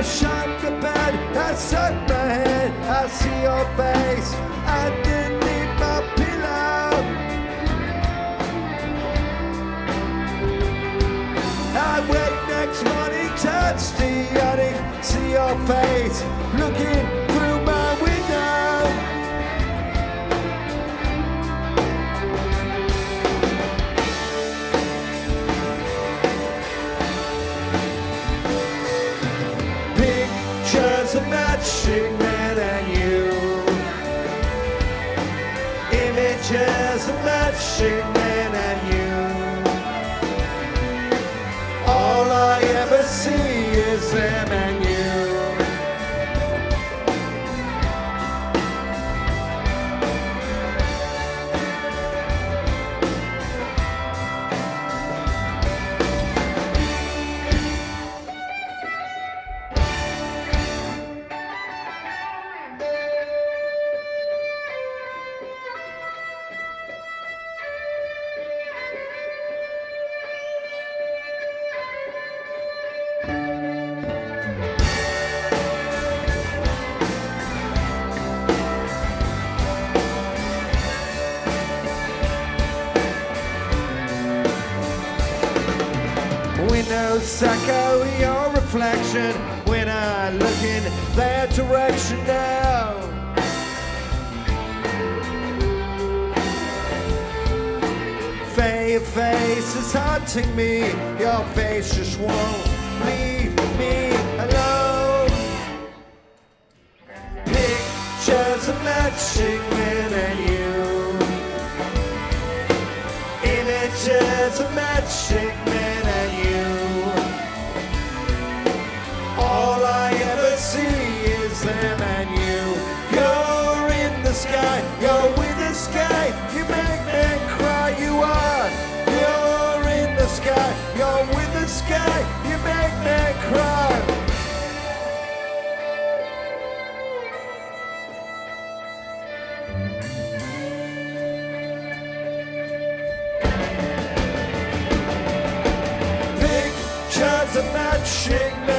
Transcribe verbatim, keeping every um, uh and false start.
shut the bed, I suck my head, I see your face underneath my pillow. I wake next morning, touch the awning, see your face looking through my window. Pictures of matching men and you, images of matching men and you. All I ever see is them and you. Windows echo your reflection when I look in that direction now. Your face is haunting me, your face just won't leave me alone. Pictures of matching men and you, images of matching men and you. All I ever see is them and you. You're in the sky, you're with the sky, you make me cry, you are. You're in the sky, you're with the sky, you make me cry. Pictures of matching